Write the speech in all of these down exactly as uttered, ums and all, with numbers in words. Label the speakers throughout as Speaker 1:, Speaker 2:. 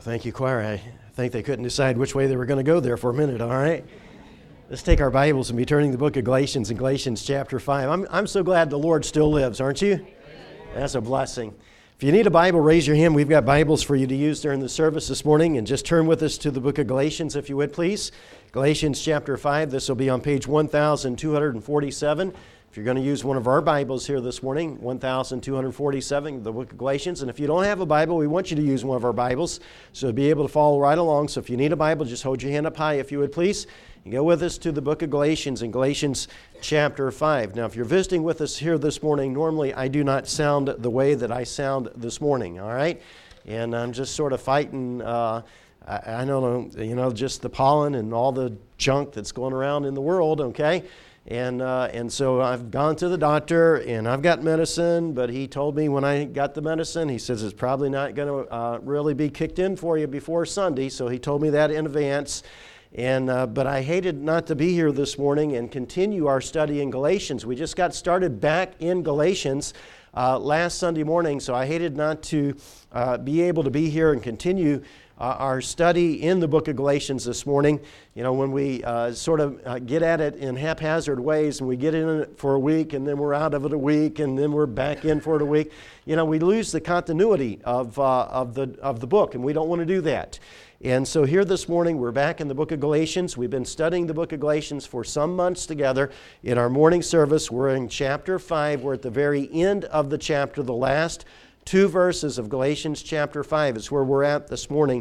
Speaker 1: Thank you, choir. I think they couldn't decide which way they were going to go there for a minute, all right? Let's take our Bibles and be turning to the book of Galatians in Galatians chapter five. I'm, I'm so glad the Lord still lives, aren't you? That's a blessing. If you need a Bible, raise your hand. We've got Bibles for you to use during the service this morning. And just turn with us to the book of Galatians, if you would, please. Galatians chapter five. This will be on page one thousand two hundred forty-seven. If you're going to use one of our Bibles here this morning, one thousand two hundred forty-seven, the book of Galatians. And if you don't have a Bible, we want you to use one of our Bibles so to be able to follow right along. So if you need a Bible, just hold your hand up high, if you would, please. And go with us to the book of Galatians in Galatians chapter five. Now, if you're visiting with us here this morning, normally I do not sound the way that I sound this morning, all right? And I'm just sort of fighting, uh, I, I don't know, you know, just the pollen and all the junk that's going around in the world, okay? And uh, and so I've gone to the doctor, and I've got medicine, but he told me when I got the medicine, he says it's probably not going to uh, really be kicked in for you before Sunday, so he told me that in advance. And uh, but I hated not to be here this morning and continue our study in Galatians. We just got started back in Galatians uh, last Sunday morning, so I hated not to uh, be able to be here and continue Uh, our study in the book of Galatians this morning. You know, when we uh, sort of uh, get at it in haphazard ways, and we get in it for a week, and then we're out of it a week, and then we're back in for it a week, you know, we lose the continuity of uh, of the of the book, and we don't want to do that. And so here this morning, we're back in the book of Galatians. We've been studying the book of Galatians for some months together. In our morning service, we're in chapter five. We're at the very end of the chapter, the last two verses of Galatians chapter five is where we're at this morning.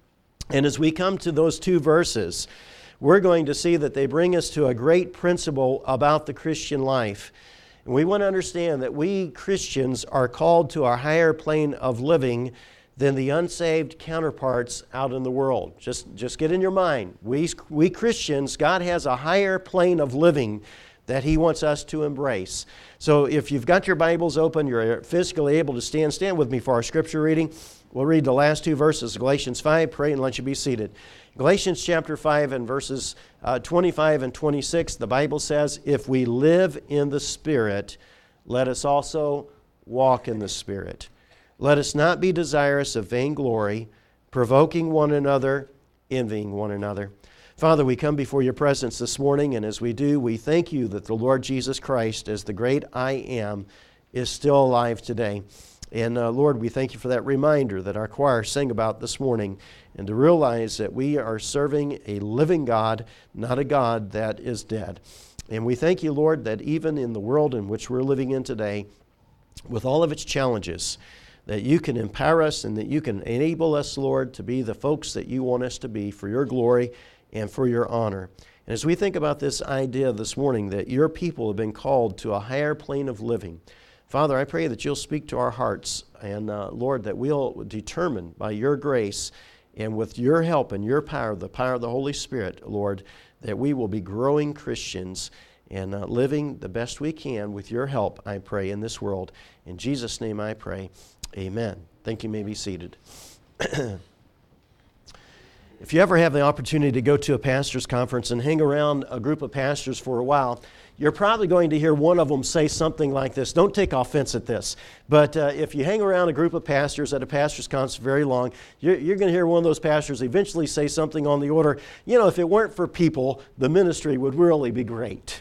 Speaker 1: And as we come to those two verses, we're going to see that they bring us to a great principle about the Christian life. And we want to understand that we Christians are called to a higher plane of living than the unsaved counterparts out in the world. Just, just get in your mind. We, we Christians, God has a higher plane of living that He wants us to embrace. So if you've got your Bibles open, you're physically able to stand, stand with me for our scripture reading. We'll read the last two verses of Galatians five, pray and let you be seated. Galatians chapter five and verses uh, twenty-five and twenty-six, the Bible says, "If we live in the Spirit, let us also walk in the Spirit. Let us not be desirous of vainglory, provoking one another, envying one another." Father, we come before your presence this morning, and as we do, we thank you that the Lord Jesus Christ, as the great I Am, is still alive today. And uh, Lord, we thank you for that reminder that our choir sang about this morning, and to realize that we are serving a living God, not a God that is dead. And we thank you, Lord, that even in the world in which we're living in today, with all of its challenges, that you can empower us and that you can enable us, Lord, to be the folks that you want us to be for your glory and for your honor. And as we think about this idea this morning that your people have been called to a higher plane of living, Father, I pray that you'll speak to our hearts, and uh, Lord, that we'll determine by your grace and with your help and your power, the power of the Holy Spirit, Lord, that we will be growing Christians and uh, living the best we can with your help, I pray, in this world. In Jesus' name I pray, amen. Thank you. You may be seated. If you ever have the opportunity to go to a pastor's conference and hang around a group of pastors for a while, you're probably going to hear one of them say something like this. Don't take offense at this, but uh, if you hang around a group of pastors at a pastor's conference very long, you're, you're going to hear one of those pastors eventually say something on the order, you know, if it weren't for people, the ministry would really be great.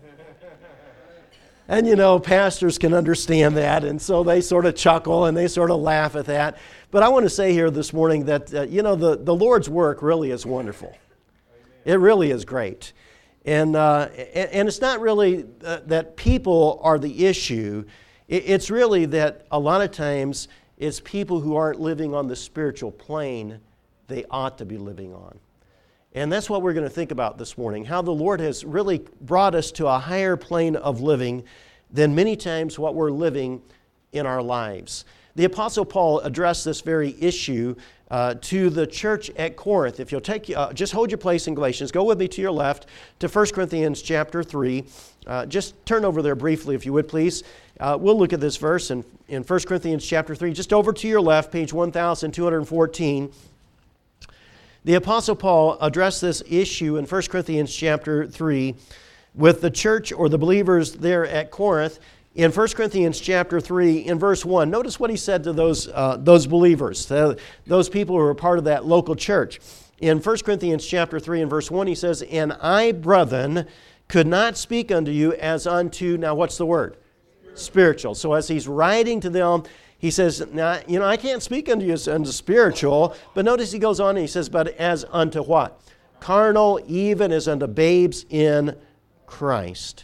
Speaker 1: And, you know, pastors can understand that, and so they sort of chuckle and they sort of laugh at that. But I want to say here this morning that, uh, you know, the, the Lord's work really is wonderful. It really is great. And, uh, and it's not really uh, that people are the issue. It's really that a lot of times it's people who aren't living on the spiritual plane they ought to be living on. And that's what we're going to think about this morning, how the Lord has really brought us to a higher plane of living than many times what we're living in our lives. The Apostle Paul addressed this very issue uh, to the church at Corinth. If you'll take, uh, just hold your place in Galatians. Go with me to your left to First Corinthians chapter three. Uh, just turn over there briefly, if you would, please. Uh, we'll look at this verse in, in First Corinthians chapter three. Just over to your left, page one thousand two hundred fourteen. The Apostle Paul addressed this issue in First Corinthians chapter three with the church or the believers there at Corinth in First Corinthians chapter three, in verse one. Notice what he said to those, uh, those believers, uh, those people who were part of that local church. In First Corinthians chapter three and verse one, he says, "And I, brethren, could not speak unto you as unto," now what's the word? Spiritual. So as he's writing to them, he says, now, you know, I can't speak unto you as unto spiritual, but notice he goes on and he says, but as unto what? Carnal, even as unto babes in Christ.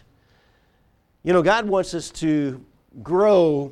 Speaker 1: You know, God wants us to grow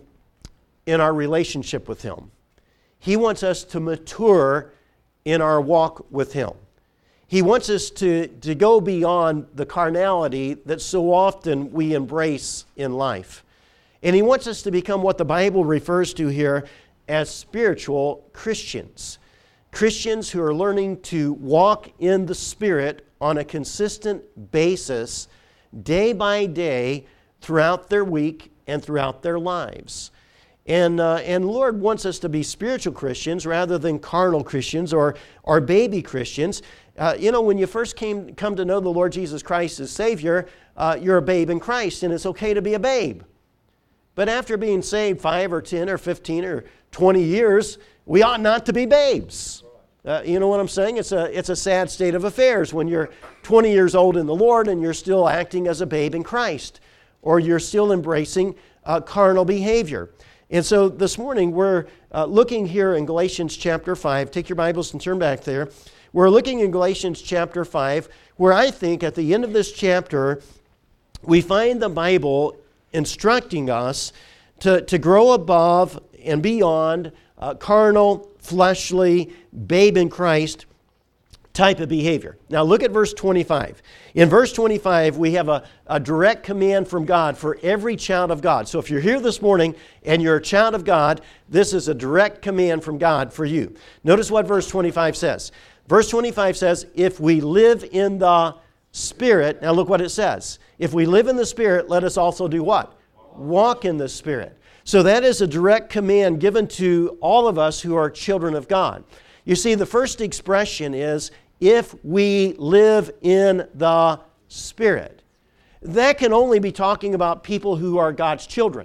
Speaker 1: in our relationship with Him. He wants us to mature in our walk with Him. He wants us to, to go beyond the carnality that so often we embrace in life. And He wants us to become what the Bible refers to here as spiritual Christians. Christians who are learning to walk in the Spirit on a consistent basis, day by day, throughout their week and throughout their lives. And uh, and Lord wants us to be spiritual Christians rather than carnal Christians or, or baby Christians. Uh, you know, when you first came come to know the Lord Jesus Christ as Savior, uh, you're a babe in Christ, and it's okay to be a babe. But after being saved five or ten or fifteen or twenty years, we ought not to be babes. Uh, you know what I'm saying? It's a, it's a sad state of affairs when you're twenty years old in the Lord and you're still acting as a babe in Christ, or you're still embracing uh, carnal behavior. And so this morning we're uh, looking here in Galatians chapter five. Take your Bibles and turn back there. We're looking in Galatians chapter five, where I think at the end of this chapter we find the Bible instructing us to, to grow above and beyond uh, carnal, fleshly, babe in Christ type of behavior. Now look at verse twenty-five. In verse twenty-five, we have a, a direct command from God for every child of God. So if you're here this morning and you're a child of God, this is a direct command from God for you. Notice what verse twenty-five says. Verse twenty-five says, if we live in the Spirit, now look what it says. If we live in the Spirit, let us also do what? Walk in the Spirit. So that is a direct command given to all of us who are children of God. You see, the first expression is, if we live in the Spirit. That can only be talking about people who are God's children.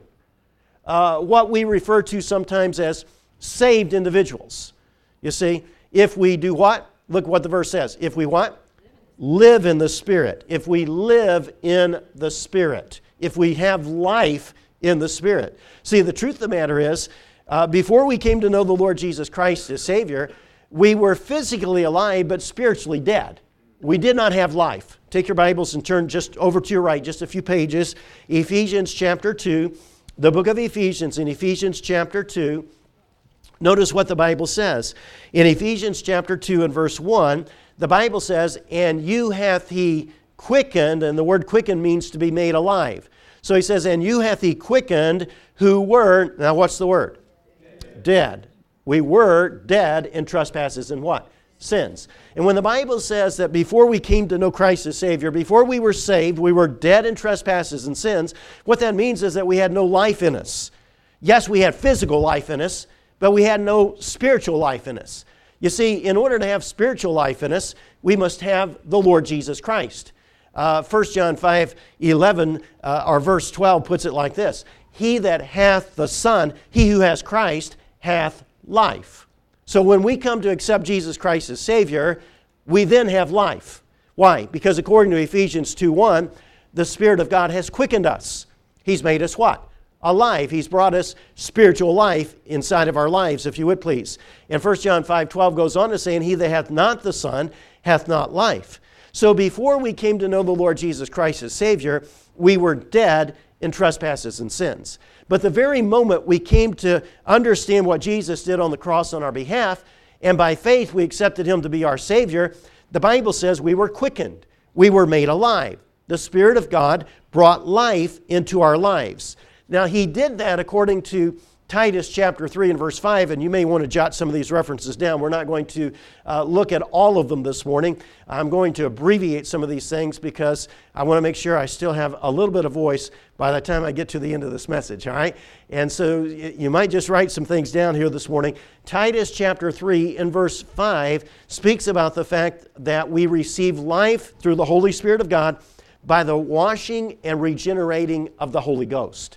Speaker 1: Uh, what we refer to sometimes as saved individuals. You see, if we do what? Look what the verse says. If we what? Live in the Spirit. If we live in the Spirit. If we have life in the Spirit. See, the truth of the matter is, uh, before we came to know the Lord Jesus Christ as Savior, we were physically alive but spiritually dead. We did not have life. Take your Bibles and turn just over to your right, just a few pages. Ephesians chapter two, the book of Ephesians, in Ephesians chapter two, notice what the Bible says. In Ephesians chapter two and verse one, the Bible says, and you hath He quickened, and the word quickened means to be made alive. So he says, and you hath He quickened who were, now what's the word? Dead. Dead. We were dead in trespasses and what? Sins. And when the Bible says that before we came to know Christ as Savior, before we were saved, we were dead in trespasses and sins, what that means is that we had no life in us. Yes, we had physical life in us, but we had no spiritual life in us. You see, in order to have spiritual life in us, we must have the Lord Jesus Christ. Uh, First John five eleven, uh, or verse twelve puts it like this. He that hath the Son, he who has Christ, hath life. So when we come to accept Jesus Christ as Savior, we then have life. Why? Because according to Ephesians two one, the Spirit of God has quickened us. He's made us what? Alive. He's brought us spiritual life inside of our lives, if you would please. And First John five twelve goes on to say, and he that hath not the Son hath not life. So before we came to know the Lord Jesus Christ as Savior, we were dead in trespasses and sins. But the very moment we came to understand what Jesus did on the cross on our behalf, and by faith we accepted Him to be our Savior, the Bible says we were quickened. We were made alive. The Spirit of God brought life into our lives. Now He did that according to Titus chapter three and verse five, and you may want to jot some of these references down. We're not going to uh, look at all of them this morning. I'm going to abbreviate some of these things because I want to make sure I still have a little bit of voice by the time I get to the end of this message, all right? And so you might just write some things down here this morning. Titus chapter three and verse five speaks about the fact that we receive life through the Holy Spirit of God by the washing and regenerating of the Holy Ghost.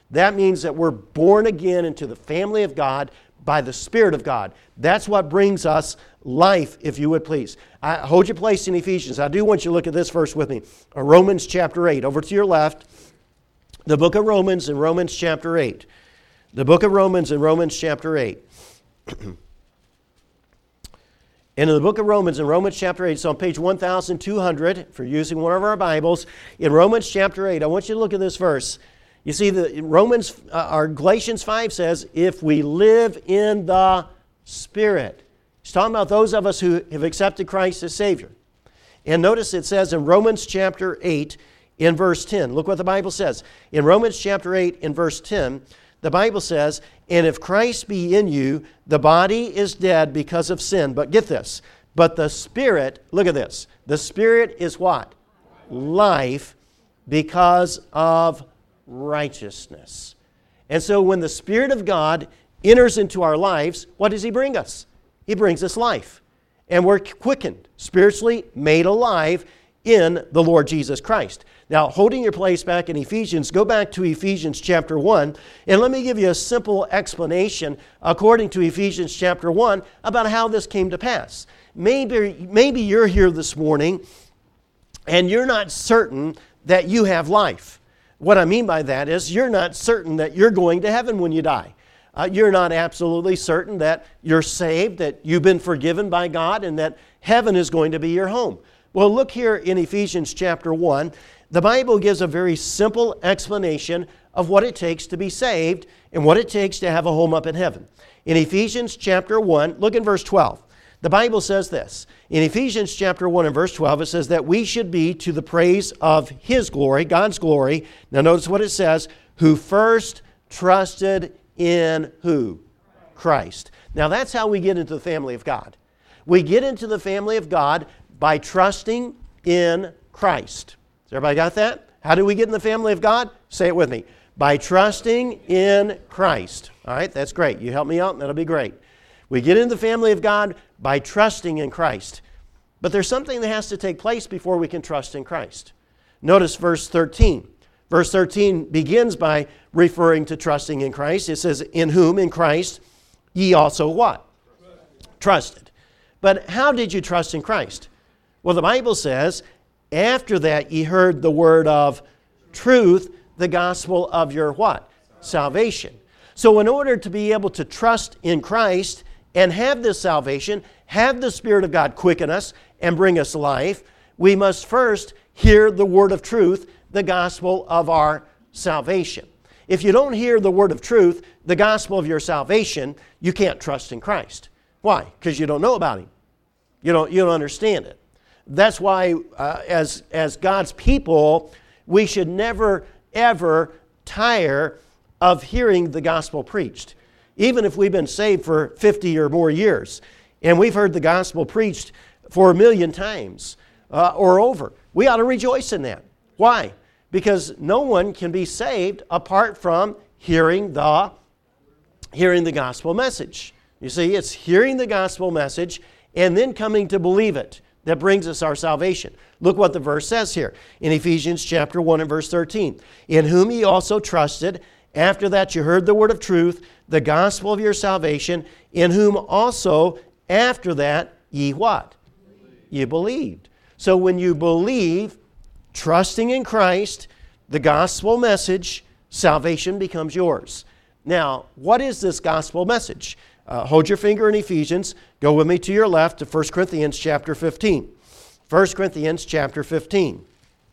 Speaker 1: That means that we're born again into the family of God by the Spirit of God. That's what brings us life, if you would please. I, hold your place in Ephesians. I do want you to look at this verse with me. Uh, Romans chapter eight. Over to your left, the book of Romans in Romans chapter eight. The book of Romans in Romans chapter eight. And in the book of Romans, in Romans chapter eight, it's on page one thousand two hundred, for using one of our Bibles. In Romans chapter eight, I want you to look at this verse. You see, the Romans, uh, or Galatians five says, if we live in the Spirit. He's talking about those of us who have accepted Christ as Savior. And notice it says in Romans chapter eight, in verse ten. Look what the Bible says. In Romans chapter eight, in verse ten, the Bible says, and if Christ be in you, the body is dead because of sin. But get this, but the Spirit, look at this, the Spirit is what? Life because of righteousness. And so when the Spirit of God enters into our lives, what does He bring us? He brings us life. And we're quickened, spiritually made alive in the Lord Jesus Christ. Now, holding your place back in Ephesians, go back to Ephesians chapter one, and let me give you a simple explanation according to Ephesians chapter one about how this came to pass. Maybe, maybe you're here this morning and you're not certain that you have life. What I mean by that is you're not certain that you're going to heaven when you die. Uh, you're not absolutely certain that you're saved, that you've been forgiven by God, and that heaven is going to be your home. Well, look here in Ephesians chapter one. The Bible gives a very simple explanation of what it takes to be saved and what it takes to have a home up in heaven. In Ephesians chapter one, look in verse twelve. The Bible says this. In Ephesians chapter one and verse twelve, it says that we should be to the praise of His glory, God's glory. Now notice what it says, who first trusted in who? Christ. Now that's how we get into the family of God. We get into the family of God by trusting in Christ. Has everybody got that? How do we get in the family of God? Say it with me. By trusting in Christ. All right, that's great. You help me out, that'll be great. We get into the family of God by trusting in Christ. But there's something that has to take place before we can trust in Christ. Notice verse thirteen. Verse thirteen begins by referring to trusting in Christ. It says, in whom, in Christ, ye also what? Trusted. But how did you trust in Christ? Well, the Bible says, after that ye heard the word of truth, the gospel of your what? Salvation. So in order to be able to trust in Christ and have this salvation, have the Spirit of God quicken us and bring us life, we must first hear the word of truth, the gospel of our salvation. If you don't hear the word of truth, the gospel of your salvation, you can't trust in Christ. Why? Because you don't know about Him. You don't, you don't understand it. That's why uh, as, as God's people, we should never, ever tire of hearing the gospel preached. Even if we've been saved for fifty or more years, and we've heard the gospel preached for a million times uh, or over, we ought to rejoice in that. Why? Because no one can be saved apart from hearing the, hearing the gospel message. You see, it's hearing the gospel message and then coming to believe it that brings us our salvation. Look what the verse says here in Ephesians chapter one and verse thirteen. In whom ye also trusted, after that you heard the word of truth, the gospel of your salvation, in whom also after that ye what? Ye believed. So when you believe, trusting in Christ, the gospel message, salvation becomes yours. Now, what is this gospel message? Uh, hold your finger in Ephesians. Go with me to your left to First Corinthians chapter fifteen. First Corinthians chapter fifteen.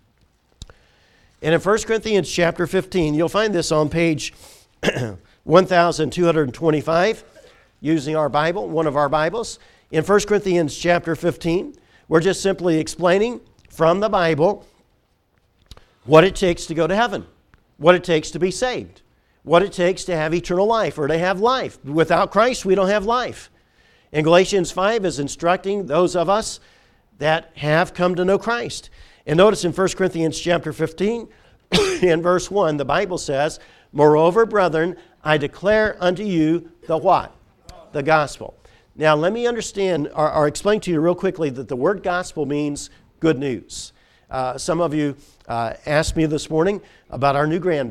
Speaker 1: And in First Corinthians chapter fifteen, you'll find this on page one thousand two hundred twenty-five, using our Bible, one of our Bibles. In First Corinthians chapter fifteen, we're just simply explaining from the Bible what it takes to go to heaven, what it takes to be saved, what it takes to have eternal life or to have life. Without Christ, we don't have life. And Galatians five is instructing those of us that have come to know Christ. And notice in First Corinthians chapter fifteen, in verse one, the Bible says, moreover, brethren, I declare unto you the what? The gospel. Now, let me understand or, or explain to you real quickly that the word gospel means good news. Uh, some of you uh, asked me this morning about our new grandbaby.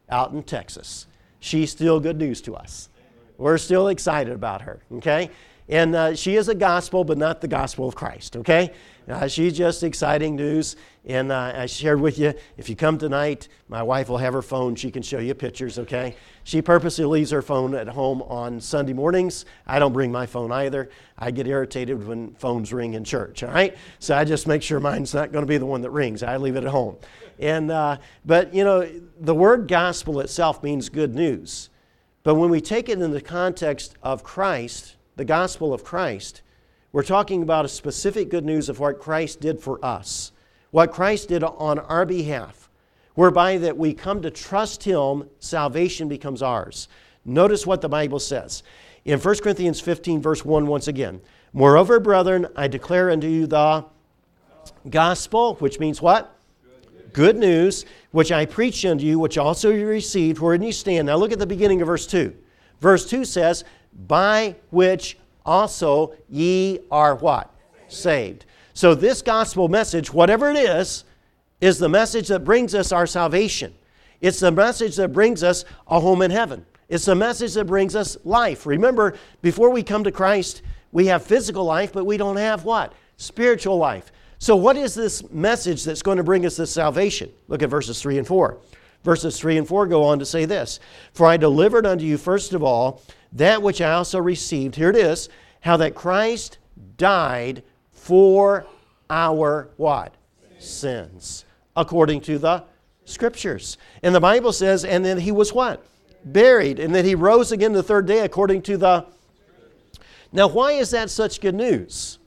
Speaker 1: out in Texas. She's still good news to us. We're still excited about her, okay? And uh, she is a gospel, but not the gospel of Christ, okay? Uh, she's just exciting news. And uh, I shared with you, if you come tonight, my wife will have her phone. She can show you pictures, okay? She purposely leaves her phone at home on Sunday mornings. I don't bring my phone either. I get irritated when phones ring in church, all right? So I just make sure mine's not going to be the one that rings. I leave it at home. And uh, But, you know, the word gospel itself means good news. But when we take it in the context of Christ, the gospel of Christ, we're talking about a specific good news of what Christ did for us, what Christ did on our behalf, whereby that we come to trust Him, salvation becomes ours. Notice what the Bible says. In First Corinthians fifteen, verse one, once again, moreover, brethren, I declare unto you the gospel, which means what? Good news, which I preached unto you, which also you received, wherein you stand. Now look at the beginning of verse two. Verse two says, by which also ye are what? Saved. So this gospel message, whatever it is, is the message that brings us our salvation. It's the message that brings us a home in heaven. It's the message that brings us life. Remember, before we come to Christ, we have physical life, but we don't have what? Spiritual life. So what is this message that's going to bring us this salvation? Look at verses three and four. Verses three and four go on to say this. For I delivered unto you first of all that which I also received. Here it is. How that Christ died for our what? Sins. According to the Scriptures. And the Bible says, and then He was what? Buried. And that He rose again the third day according to the... Now why is that such good news?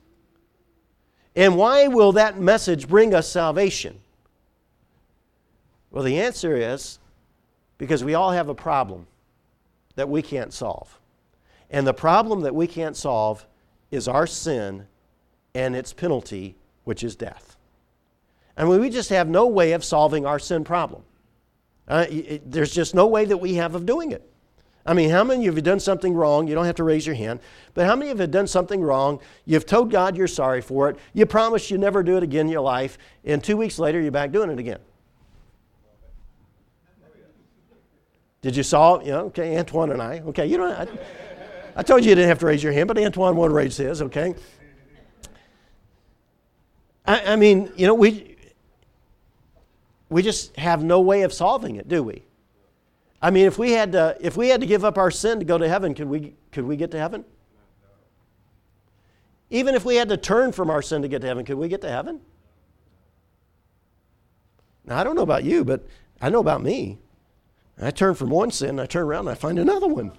Speaker 1: And why will that message bring us salvation? Well, the answer is because we all have a problem that we can't solve. And the problem that we can't solve is our sin and its penalty, which is death. I mean, we just have no way of solving our sin problem. Uh, it, there's just no way that we have of doing it. I mean, how many of you have done something wrong? You don't have to raise your hand. But how many of you have done something wrong? You've told God you're sorry for it. You promised you never do it again in your life. And two weeks later, you're back doing it again. Did you solve? You know, okay, Antoine and I. Okay, you don't. I, I told you you didn't have to raise your hand, but Antoine won't raise his. Okay. I, I mean, you know, we we just have no way of solving it, do we? I mean, if we had to, if we had to give up our sin to go to heaven, could we could we get to heaven? Even if we had to turn from our sin to get to heaven, could we get to heaven? Now, I don't know about you, but I know about me. I turn from one sin, I turn around and I find another one.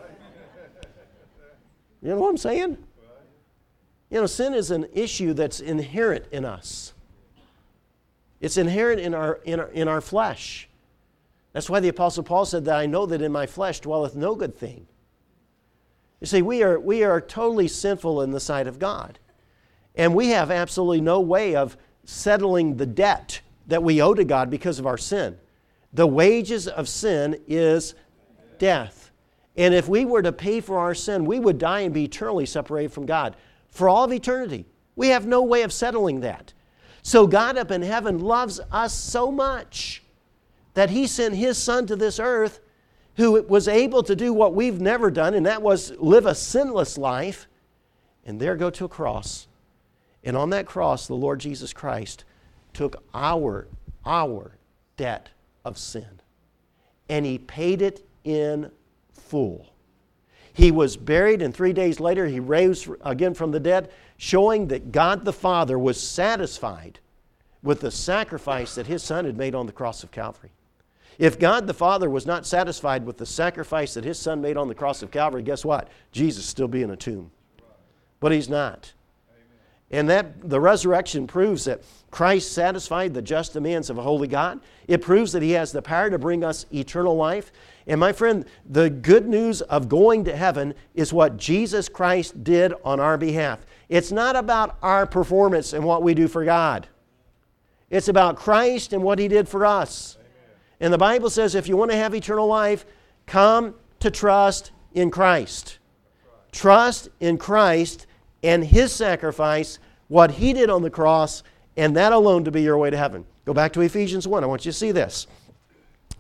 Speaker 1: You know what I'm saying? You know, sin is an issue that's inherent in us. It's inherent in our, in our, in our flesh. That's why the Apostle Paul said that I know that in my flesh dwelleth no good thing. You see, we are, we are totally sinful in the sight of God. And we have absolutely no way of settling the debt that we owe to God because of our sin. The wages of sin is death. And if we were to pay for our sin, we would die and be eternally separated from God for all of eternity. We have no way of settling that. So God up in heaven loves us so much that He sent His Son to this earth who was able to do what we've never done, and that was live a sinless life, and there go to a cross. And on that cross, the Lord Jesus Christ took our, our debt of sin, and He paid it in full. He was buried, and three days later He rose again from the dead, showing that God the Father was satisfied with the sacrifice that His Son had made on the cross of Calvary. If God the Father was not satisfied with the sacrifice that His Son made on the cross of Calvary, guess what? Jesus still be in a tomb. But He's not. And that the resurrection proves that Christ satisfied the just demands of a holy God. It proves that He has the power to bring us eternal life. And my friend, the good news of going to heaven is what Jesus Christ did on our behalf. It's not about our performance and what we do for God. It's about Christ and what He did for us. And the Bible says if you want to have eternal life, come to trust in Christ. Trust in Christ and His sacrifice, what He did on the cross, and that alone to be your way to heaven. Go back to Ephesians one. I want you to see this.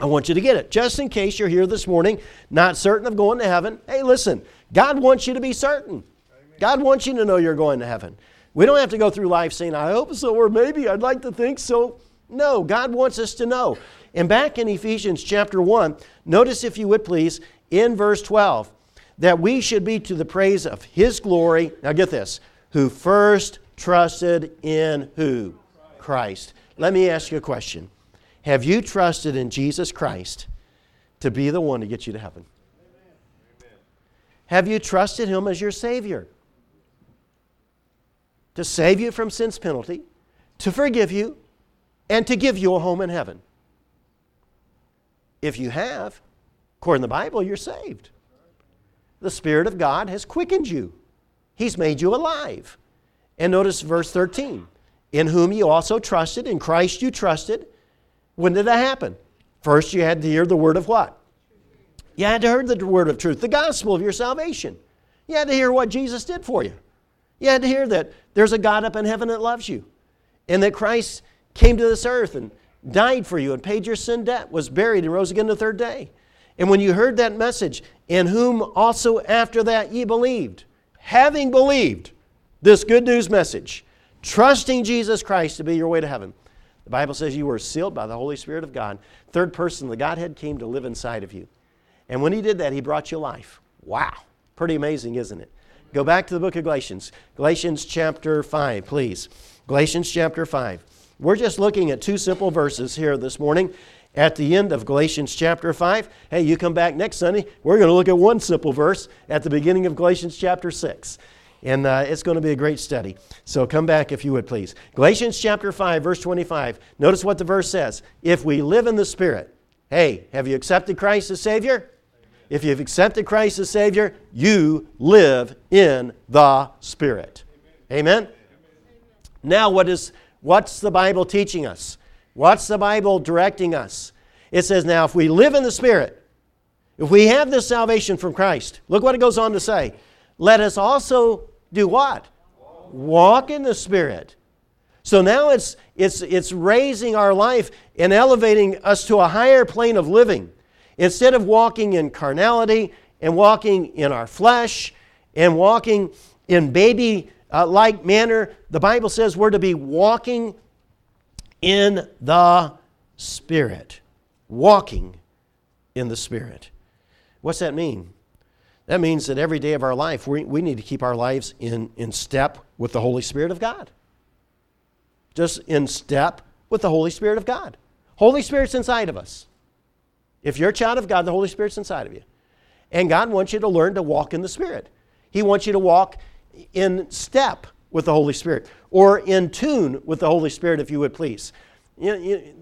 Speaker 1: I want you to get it. Just in case you're here this morning, not certain of going to heaven. Hey, listen, God wants you to be certain. God wants you to know you're going to heaven. We don't have to go through life saying, I hope so, or maybe I'd like to think so. No, God wants us to know. And back in Ephesians chapter one, notice if you would please, in verse twelve, that we should be to the praise of His glory. Now get this, who first trusted in who? Christ. Let me ask you a question. Have you trusted in Jesus Christ to be the one to get you to heaven? Amen. Have you trusted Him as your Savior? To save you from sin's penalty, to forgive you, and to give you a home in heaven. If you have, according to the Bible, you're saved. The Spirit of God has quickened you. He's made you alive. And notice verse thirteen. In whom you also trusted, in Christ you trusted. When did that happen? First you had to hear the word of what? You had to hear the word of truth, the gospel of your salvation. You had to hear what Jesus did for you. You had to hear that there's a God up in heaven that loves you. And that Christ came to this earth and died for you and paid your sin debt, was buried and rose again the third day. And when you heard that message, in whom also after that ye believed, having believed this good news message, trusting Jesus Christ to be your way to heaven, the Bible says you were sealed by the Holy Spirit of God. Third person, the Godhead, came to live inside of you. And when He did that, He brought you life. Wow. Pretty amazing, isn't it? Go back to the book of Galatians. Galatians chapter five, please. Galatians chapter five. We're just looking at two simple verses here this morning at the end of Galatians chapter five. Hey, you come back next Sunday, we're going to look at one simple verse at the beginning of Galatians chapter six. And uh, it's going to be a great study. So come back if you would, please. Galatians chapter five, verse twenty-five. Notice what the verse says. If we live in the Spirit. Hey, have you accepted Christ as Savior? Amen. If you've accepted Christ as Savior, you live in the Spirit. Amen? Amen? Amen. Now, what is, what's the Bible teaching us? What's the Bible directing us? It says, now, if we live in the Spirit, if we have this salvation from Christ, look what it goes on to say. Let us also do what? Walk in the Spirit. So now it's, it's, it's raising our life and elevating us to a higher plane of living. Instead of walking in carnality and walking in our flesh and walking in baby-like manner, the Bible says we're to be walking in the Spirit. Walking in the Spirit. What's that mean? That means that every day of our life, we, we need to keep our lives in, in step with the Holy Spirit of God. Just in step with the Holy Spirit of God. Holy Spirit's inside of us. If you're a child of God, the Holy Spirit's inside of you. And God wants you to learn to walk in the Spirit. He wants you to walk in step with the Holy Spirit. Or in tune with the Holy Spirit, if you would please. You, you,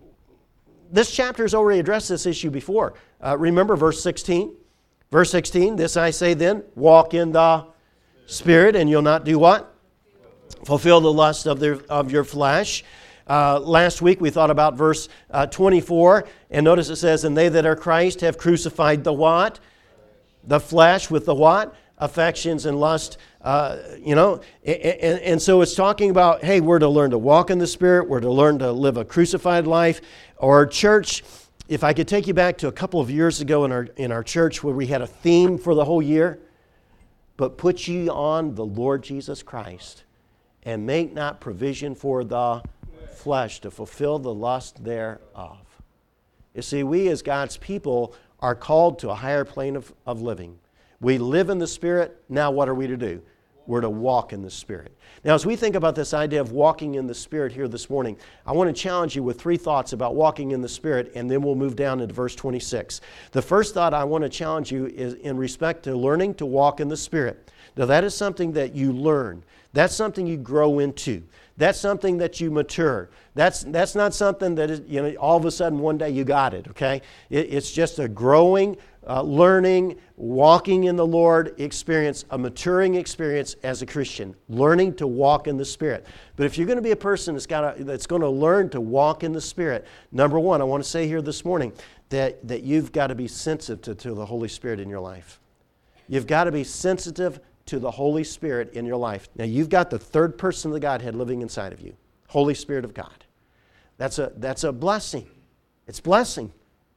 Speaker 1: this chapter has already addressed this issue before. Uh, remember verse sixteen? Verse sixteen, this I say then, walk in the Spirit, and you'll not do what? Fulfill the lust of, the, of your flesh. Uh, last week we thought about verse uh, twenty-four, and notice it says, and they that are Christ have crucified the what? The flesh with the what? Affections and lust, uh, you know. And, and, and so it's talking about, hey, we're to learn to walk in the Spirit, we're to learn to live a crucified life. Or church, if I could take you back to a couple of years ago in our in our church where we had a theme for the whole year, but put ye on the Lord Jesus Christ, and make not provision for the flesh to fulfill the lust thereof. You see, we as God's people are called to a higher plane of, of living. We live in the Spirit. Now what are we to do? We're to walk in the Spirit. Now, as we think about this idea of walking in the Spirit here this morning, I want to challenge you with three thoughts about walking in the Spirit, and then we'll move down into verse twenty-six. The first thought I want to challenge you is in respect to learning to walk in the Spirit. Now, that is something that you learn. That's something you grow into. That's something that you mature. That's that's not something that is, you know, all of a sudden one day you got it, okay? It, it's just a growing, uh, learning, walking in the Lord experience, a maturing experience as a Christian, learning to walk in the Spirit. But if you're going to be a person that's got a, that's going to learn to walk in the Spirit, number one, I want to say here this morning that, that you've got to be sensitive to, to the Holy Spirit in your life. You've got to be sensitive to the Holy Spirit in your life. Now, you've got the third person of the Godhead living inside of you, Holy Spirit of God. That's a, that's a blessing. It's blessing.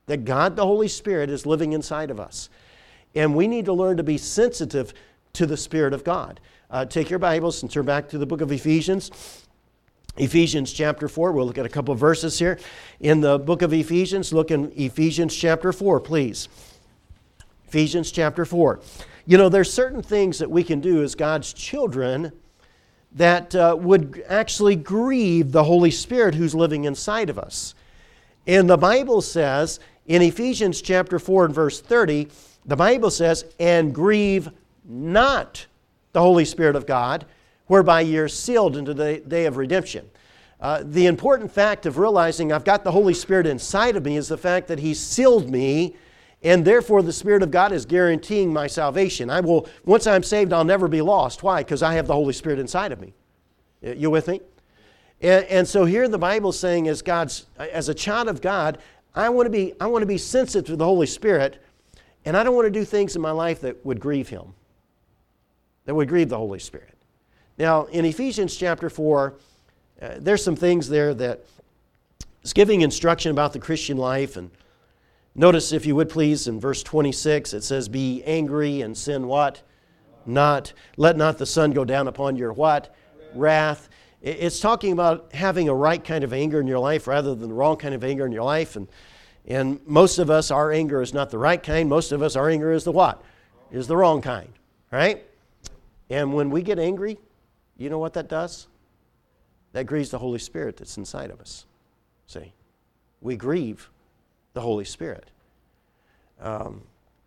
Speaker 1: that God the Holy Spirit is living inside of us. And we need to learn to be sensitive to the Spirit of God. Uh, take your Bibles and turn back to the book of Ephesians. Ephesians chapter four. We'll look at a couple of verses here. In the book of Ephesians, look in Ephesians chapter four, please. Ephesians chapter four. You know, there's certain things that we can do as God's children that uh, would actually grieve the Holy Spirit who's living inside of us. And the Bible says, in Ephesians chapter four and verse thirty, the Bible says, and grieve not the Holy Spirit of God, whereby you're sealed into the day of redemption. Uh, the important fact of realizing I've got the Holy Spirit inside of me is the fact that He's sealed me, and therefore the Spirit of God is guaranteeing my salvation. I will, once I'm saved, I'll never be lost. Why? Because I have the Holy Spirit inside of me. You with me? And, and so here the Bible's saying, as God's, as a child of God, I want to be, I want to be sensitive to the Holy Spirit, and I don't want to do things in my life that would grieve Him, that would grieve the Holy Spirit. Now, in Ephesians chapter four, uh, there's some things there that is giving instruction about the Christian life. And notice, if you would please, in verse twenty-six, it says, be angry and sin what? Not. Let not the sun go down upon your what? Wrath. It's talking about having a right kind of anger in your life rather than the wrong kind of anger in your life. And, and most of us, our anger is not the right kind. Most of us, our anger is the what? Is the wrong kind. Right? And when we get angry, you know what that does? That grieves the Holy Spirit that's inside of us. See? We grieve the Holy Spirit. Um,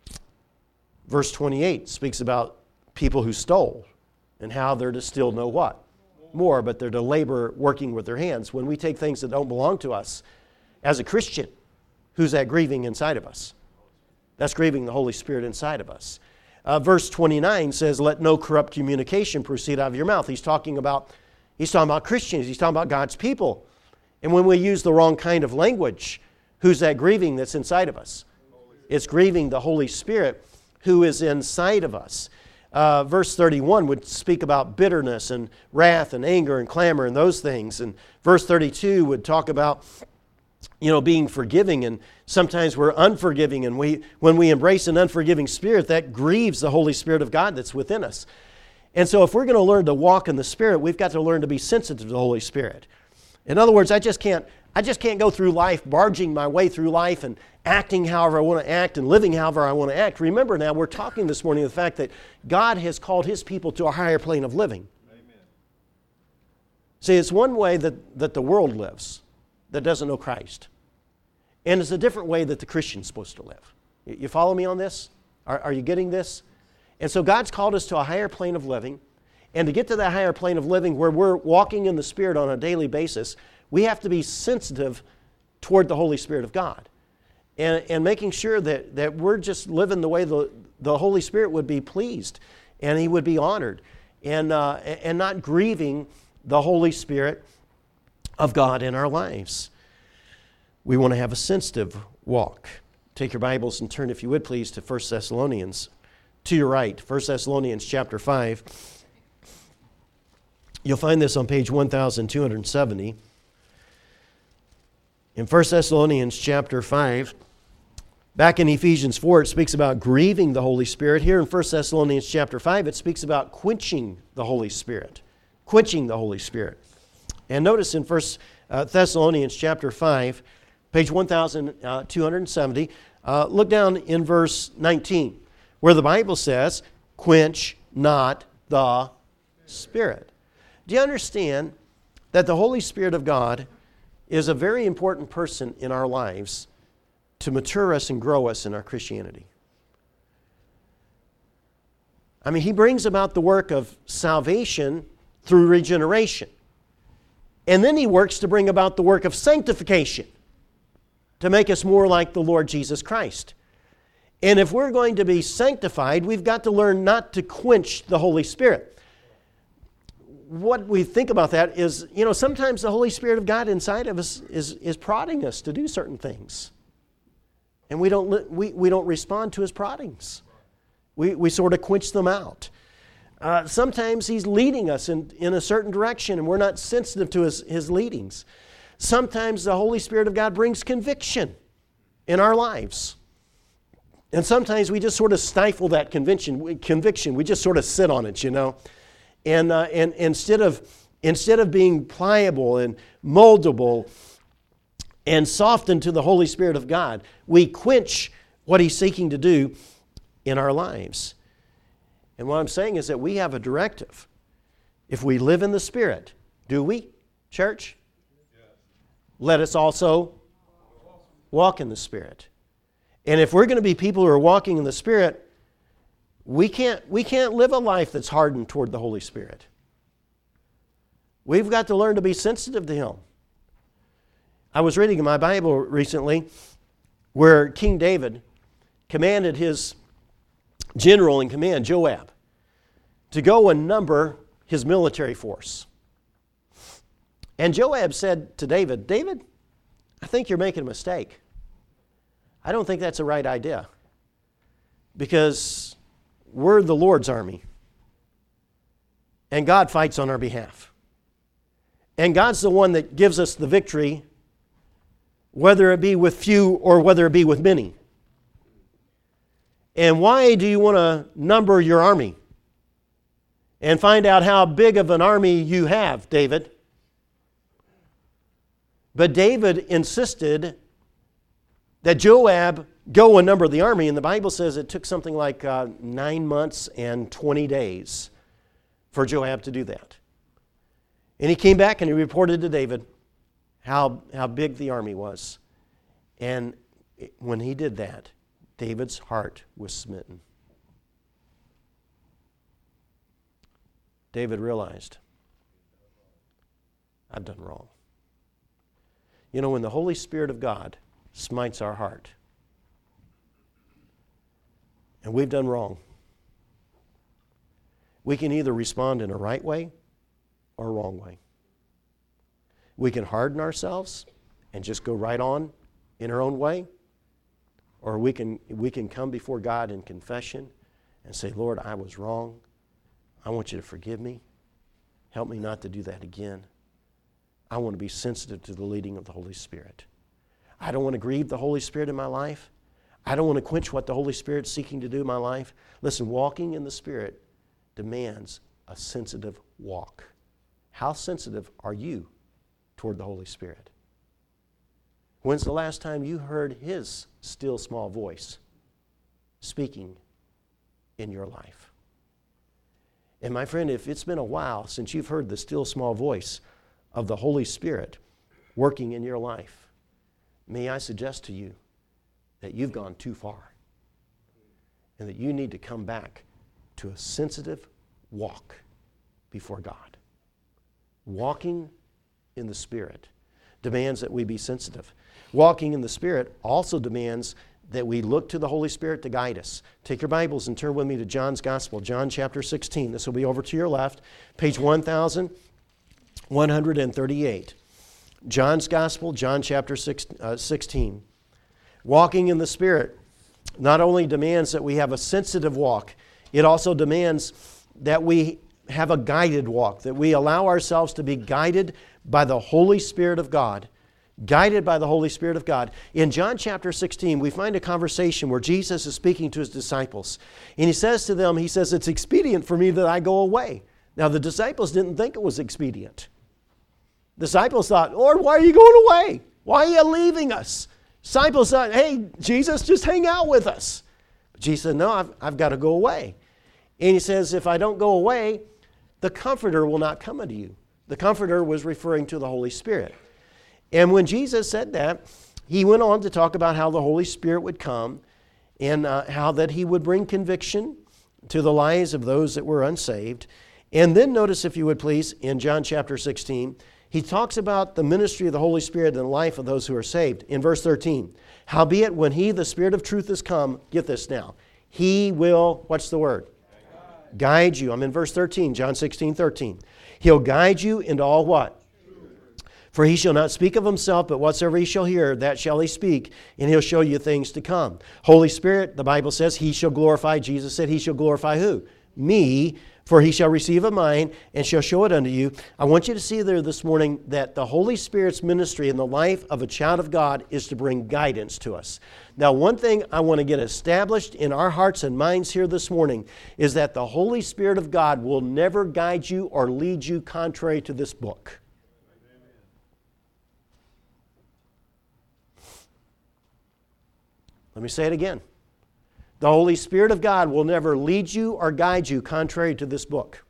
Speaker 1: verse twenty-eight speaks about people who stole and how they're to still know what? More, but they're to labor working with their hands. When we take things that don't belong to us, as a Christian, who's that grieving inside of us? That's grieving the Holy Spirit inside of us. Uh, verse twenty-nine says, let no corrupt communication proceed out of your mouth. He's talking about, he's talking about Christians. He's talking about God's people. And when we use the wrong kind of language, who's that grieving that's inside of us? It's grieving the Holy Spirit who is inside of us. Uh, verse thirty-one would speak about bitterness and wrath and anger and clamor and those things. And verse thirty-two would talk about, you know, being forgiving, and sometimes we're unforgiving, and we when we embrace an unforgiving spirit, that grieves the Holy Spirit of God that's within us. And so if we're going to learn to walk in the Spirit, we've got to learn to be sensitive to the Holy Spirit. In other words, I just can't I just can't go through life barging my way through life and acting however I want to act and living however I want to act. Remember now, we're talking this morning the fact that God has called His people to a higher plane of living. Amen. See, it's one way that, that the world lives that doesn't know Christ. And it's a different way that the Christian's supposed to live. You follow me on this? Are, are you getting this? And so God's called us to a higher plane of living. And to get to that higher plane of living where we're walking in the Spirit on a daily basis, we have to be sensitive toward the Holy Spirit of God. And, and making sure that, that we're just living the way the, the Holy Spirit would be pleased and He would be honored. And, uh, and not grieving the Holy Spirit of God in our lives. We want to have a sensitive walk. Take your Bibles and turn, if you would please, to First Thessalonians. To your right, First Thessalonians chapter five. You'll find this on page one thousand two hundred seventy. In First Thessalonians chapter five, back in Ephesians four, it speaks about grieving the Holy Spirit. Here in First Thessalonians chapter five, it speaks about quenching the Holy Spirit. Quenching the Holy Spirit. And notice in First Thessalonians chapter five, page one thousand two hundred seventy, uh, look down in verse nineteen, where the Bible says, quench not the Spirit. Do you understand that the Holy Spirit of God is a very important person in our lives to mature us and grow us in our Christianity? I mean, He brings about the work of salvation through regeneration. And then He works to bring about the work of sanctification to make us more like the Lord Jesus Christ. And if we're going to be sanctified, we've got to learn not to quench the Holy Spirit. What we think about that is, you know, sometimes the Holy Spirit of God inside of us is, is prodding us to do certain things. And we don't, we, we don't respond to His proddings. We, we sort of quench them out. Uh, sometimes He's leading us in, in a certain direction and we're not sensitive to his, his leadings. Sometimes the Holy Spirit of God brings conviction in our lives. And sometimes we just sort of stifle that conviction. Conviction. We just sort of sit on it, you know. And uh, and instead of instead of being pliable and moldable and softened to the Holy Spirit of God, we quench what He's seeking to do in our lives. And what I'm saying is that we have a directive. If we live in the Spirit, do we, church? Yes. Let us also walk in the Spirit. And if we're going to be people who are walking in the Spirit, we can't, we can't live a life that's hardened toward the Holy Spirit. We've got to learn to be sensitive to Him. I was reading in my Bible recently where King David commanded his general in command, Joab, to go and number his military force. And Joab said to David, David, I think you're making a mistake. I don't think that's the right idea. Because we're the Lord's army. And God fights on our behalf. And God's the one that gives us the victory, whether it be with few or whether it be with many. And why do you want to number your army? And find out how big of an army you have, David. But David insisted that Joab go and number the army, and the Bible says it took something like uh, nine months and twenty days for Joab to do that. And he came back and he reported to David how, how big the army was. And when he did that, David's heart was smitten. David realized, I've done wrong. You know, when the Holy Spirit of God smites our heart, and we've done wrong, we can either respond in a right way or a wrong way. We can harden ourselves and just go right on in our own way, or we can, we can come before God in confession and say, Lord, I was wrong. I want you to forgive me. Help me not to do that again. I want to be sensitive to the leading of the Holy Spirit. I don't want to grieve the Holy Spirit in my life. I don't want to quench what the Holy Spirit's seeking to do in my life. Listen, walking in the Spirit demands a sensitive walk. How sensitive are you toward the Holy Spirit? When's the last time you heard His still small voice speaking in your life? And my friend, if it's been a while since you've heard the still small voice of the Holy Spirit working in your life, may I suggest to you that you've gone too far and that you need to come back to a sensitive walk before God. Walking in the Spirit demands that we be sensitive. Walking in the Spirit also demands that we look to the Holy Spirit to guide us. Take your Bibles and turn with me to John's Gospel, John chapter sixteen. This will be over to your left, page one thousand one hundred thirty-eight. John's Gospel, John chapter sixteen. Walking in the Spirit not only demands that we have a sensitive walk, it also demands that we have a guided walk, that we allow ourselves to be guided by the Holy Spirit of God. Guided by the Holy Spirit of God. In John chapter sixteen, we find a conversation where Jesus is speaking to His disciples. And He says to them, He says, it's expedient for me that I go away. Now the disciples didn't think it was expedient. The disciples thought, Lord, why are you going away? Why are you leaving us? Disciples thought, hey, Jesus, just hang out with us. But Jesus said, no, I've, I've got to go away. And He says, if I don't go away, the Comforter will not come unto you. The Comforter was referring to the Holy Spirit. And when Jesus said that, He went on to talk about how the Holy Spirit would come and uh, how that He would bring conviction to the lives of those that were unsaved. And then notice, if you would please, in John chapter sixteen, He talks about the ministry of the Holy Spirit in the life of those who are saved. In verse thirteen, howbeit when He, the Spirit of truth, is come, get this now, He will, what's the word? Guide, guide you. I'm in verse thirteen, John sixteen, thirteen. He'll guide you into all what? For He shall not speak of Himself, but whatsoever He shall hear, that shall He speak, and He'll show you things to come. Holy Spirit, the Bible says, He shall glorify, Jesus said, He shall glorify who? me, for he shall receive of mine and shall show it unto you. I want you to see there this morning that the Holy Spirit's ministry in the life of a child of God is to bring guidance to us. Now, one thing I want to get established in our hearts and minds here this morning is that the Holy Spirit of God will never guide you or lead you contrary to this book. Let me say it again. The Holy Spirit of God will never lead you or guide you contrary to this book.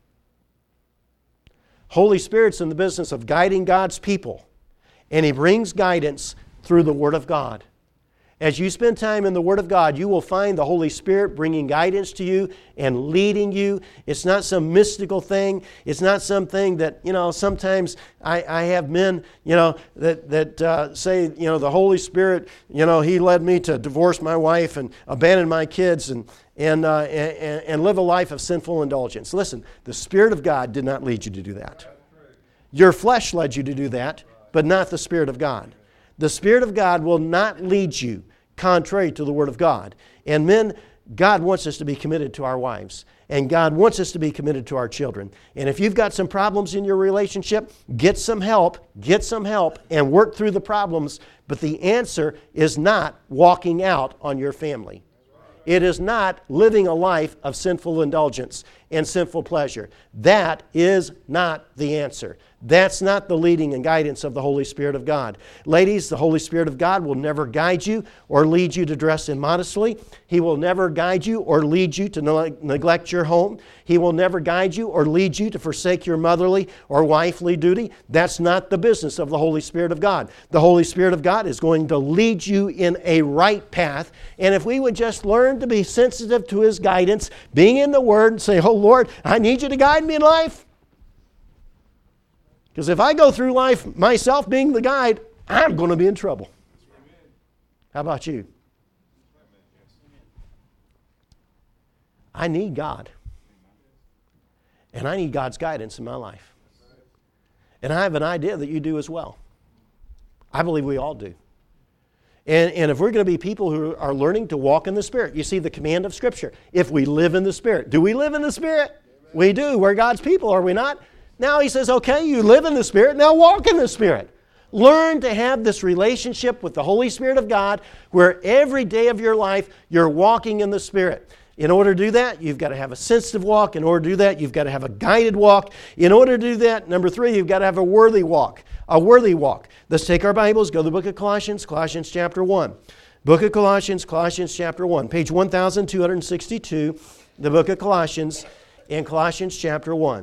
Speaker 1: Holy Spirit's in the business of guiding God's people, and He brings guidance through the Word of God. As you spend time in the Word of God, you will find the Holy Spirit bringing guidance to you and leading you. It's not some mystical thing. It's not something that, you know, sometimes I, I have men, you know, that, that uh, say, you know, the Holy Spirit, you know, He led me to divorce my wife and abandon my kids and, and, uh, and, and live a life of sinful indulgence. Listen, the Spirit of God did not lead you to do that. Your flesh led you to do that, but not the Spirit of God. The Spirit of God will not lead you contrary to the Word of God. And men, God wants us to be committed to our wives. And God wants us to be committed to our children. And if you've got some problems in your relationship, get some help, get some help, and work through the problems. But the answer is not walking out on your family. It is not living a life of sinful indulgence and sinful pleasure. That is not the answer. That's not the leading and guidance of the Holy Spirit of God. Ladies, the Holy Spirit of God will never guide you or lead you to dress immodestly. He will never guide you or lead you to neglect your home. He will never guide you or lead you to forsake your motherly or wifely duty. That's not the business of the Holy Spirit of God. The Holy Spirit of God is going to lead you in a right path. And if we would just learn to be sensitive to His guidance, being in the Word and say, oh Lord, I need you to guide me in life. Because if I go through life myself being the guide, I'm going to be in trouble. How about you? I need God. And I need God's guidance in my life. And I have an idea that you do as well. I believe we all do. And, and if we're going to be people who are learning to walk in the Spirit, you see the command of Scripture. If we live in the Spirit. Do we live in the Spirit? We do. We're God's people, are we not? Now He says, okay, you live in the Spirit, now walk in the Spirit. Learn to have this relationship with the Holy Spirit of God where every day of your life you're walking in the Spirit. In order to do that, you've got to have a sensitive walk. In order to do that, you've got to have a guided walk. In order to do that, number three, you've got to have a worthy walk. A worthy walk. Let's take our Bibles, go to the book of Colossians, Colossians chapter one. Book of Colossians, Colossians chapter one. Page one thousand two hundred sixty-two, the book of Colossians, in Colossians chapter one.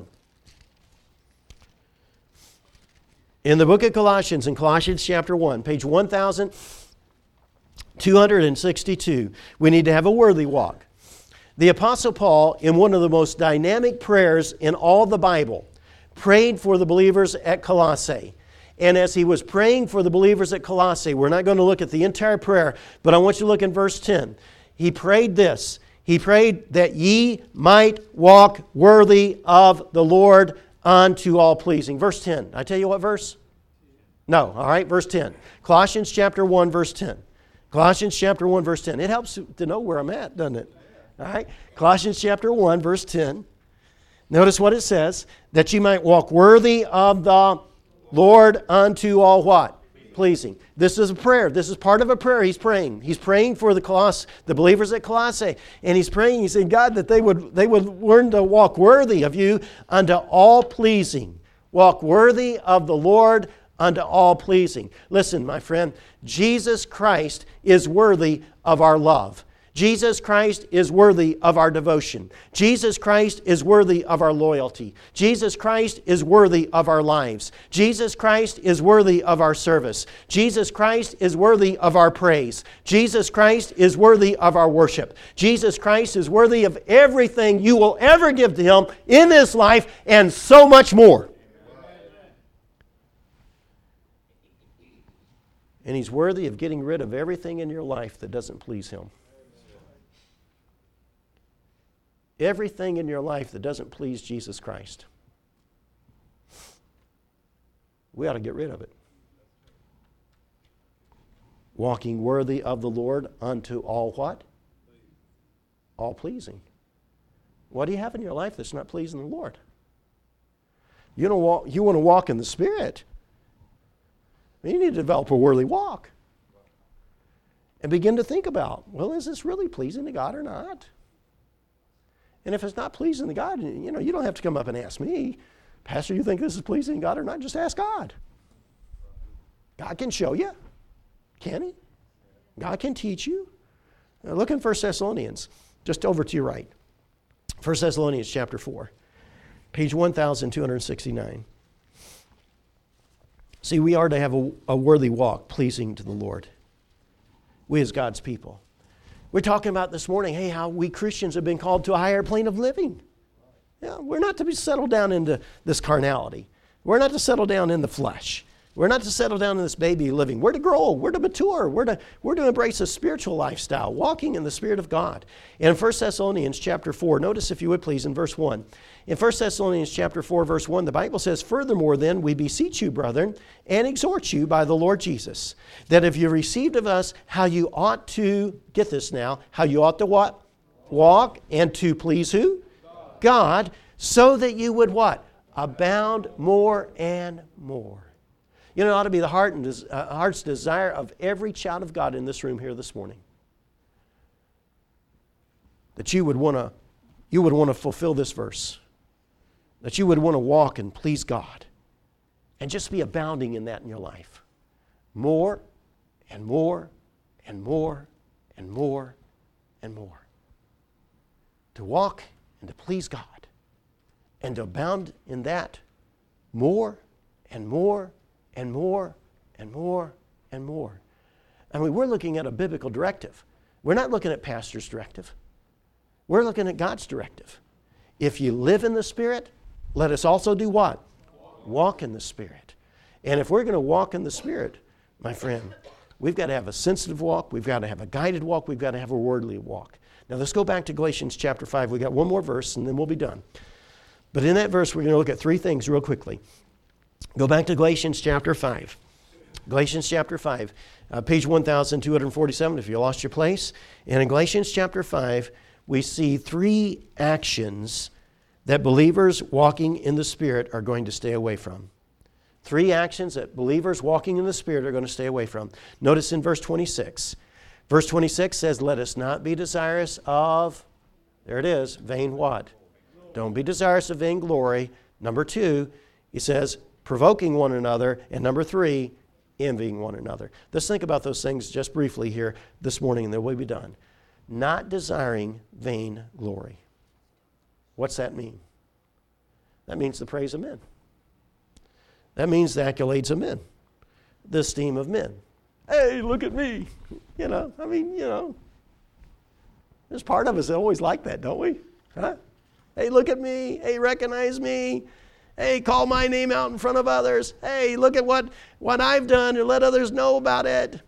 Speaker 1: In the book of Colossians, in Colossians chapter one, page one thousand two hundred sixty-two, we need to have a worthy walk. The Apostle Paul, in one of the most dynamic prayers in all the Bible, prayed for the believers at Colossae. And as he was praying for the believers at Colossae, we're not going to look at the entire prayer, but I want you to look in verse ten. He prayed this. He prayed that ye might walk worthy of the Lord unto all pleasing. Verse ten. I tell you what verse? No. All right, verse ten. Colossians chapter one, verse ten. Colossians chapter one, verse ten. It helps to know where I'm at, doesn't it? All right. Colossians chapter one, verse ten. Notice what it says. That you might walk worthy of the Lord unto all what? Pleasing. This is a prayer. This is part of a prayer he's praying. He's praying for the Coloss, the believers at Colossae. And he's praying, he's saying, God, that they would, they would learn to walk worthy of you unto all pleasing. Walk worthy of the Lord unto all pleasing. Listen, my friend, Jesus Christ is worthy of our love. Jesus Christ is worthy of our devotion. Jesus Christ is worthy of our loyalty. Jesus Christ is worthy of our lives. Jesus Christ is worthy of our service. Jesus Christ is worthy of our praise. Jesus Christ is worthy of our worship. Jesus Christ is worthy of everything you will ever give to Him in this life and so much more. And He's worthy of getting rid of everything in your life that doesn't please Him. Everything in your life that doesn't please Jesus Christ. We ought to get rid of it. Walking worthy of the Lord unto all what? All pleasing. What do you have in your life that's not pleasing the Lord? You don't walk, you want to walk in the Spirit. You need to develop a worldly walk. And begin to think about, well, is this really pleasing to God or not? And if it's not pleasing to God, you know, you don't have to come up and ask me, Pastor, you think this is pleasing to God or not? Just ask God. God can show you. Can He? God can teach you. Now look in First Thessalonians, just over to your right. First Thessalonians chapter four, page one thousand two hundred sixty-nine. See, we are to have a, a worthy walk pleasing to the Lord. We as God's people. We're talking about this morning, hey, how we Christians have been called to a higher plane of living. Yeah, we're not to be settled down into this carnality. We're not to settle down in the flesh. We're not to settle down in this baby living. We're to grow. We're to mature. We're to, we're to embrace a spiritual lifestyle, walking in the Spirit of God. And in First Thessalonians chapter four, notice if you would please in verse one. In First Thessalonians chapter four, verse one, the Bible says, furthermore then, we beseech you, brethren, and exhort you by the Lord Jesus, that if you received of us how you ought to, get this now, how you ought to what? Walk and to please who? God. God, so that you would what? Abound more and more. You know, it ought to be the heart and des- uh, heart's desire of every child of God in this room here this morning. That you would want to you would want to fulfill this verse. That you would want to walk and please God. And just be abounding in that in your life. More and more and more and more and more. To walk and to please God. And to abound in that more and more and more and more and more. I mean, we're looking at a biblical directive. We're not looking at pastor's directive. We're looking at God's directive. If you live in the Spirit, let us also do what? Walk in the Spirit. And if we're going to walk in the Spirit, my friend, we've got to have a sensitive walk. We've got to have a guided walk. We've got to have a worldly walk. Now let's go back to Galatians chapter five. We've got one more verse and then we'll be done. But in that verse, we're going to look at three things real quickly. Go back to Galatians chapter five. Galatians chapter five, uh, page one thousand two hundred forty-seven if you lost your place. And in Galatians chapter five, we see three actions that believers walking in the Spirit are going to stay away from. Three actions that believers walking in the Spirit are going to stay away from. Notice in verse twenty-six. Verse twenty-six says, let us not be desirous of, there it is, vain what? Don't be desirous of vain glory. Number two, he says, provoking one another. And number three, envying one another. Let's think about those things just briefly here this morning and then we'll be done. Not desiring vain glory. What's that mean? That means the praise of men. That means the accolades of men. The esteem of men. Hey, look at me. You know, I mean, you know. There's part of us that always like that, don't we? Huh? Hey, look at me. Hey, recognize me. Hey, call my name out in front of others. Hey, look at what, what I've done and let others know about it.